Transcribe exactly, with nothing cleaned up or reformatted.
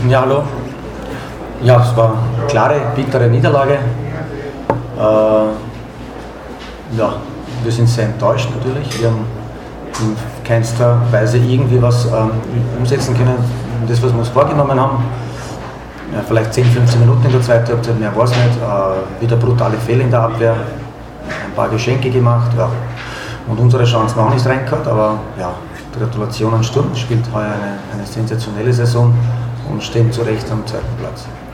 Ja, hallo. Ja, es war eine klare, bittere Niederlage. Äh, ja, wir sind sehr enttäuscht natürlich. Wir haben in keinster Weise irgendwie was ähm, umsetzen können, das, was wir uns vorgenommen haben. Ja, vielleicht zehn, fünfzehn Minuten in der zweiten Halbzeit, mehr war es nicht. Äh, wieder brutale Fehler in der Abwehr, ein paar Geschenke gemacht. Ja. Und unsere Chancen auch nicht reingehört, aber ja, Gratulation an Sturm, spielt heuer eine, eine sensationelle Saison und stehen zu Recht am zweiten Platz.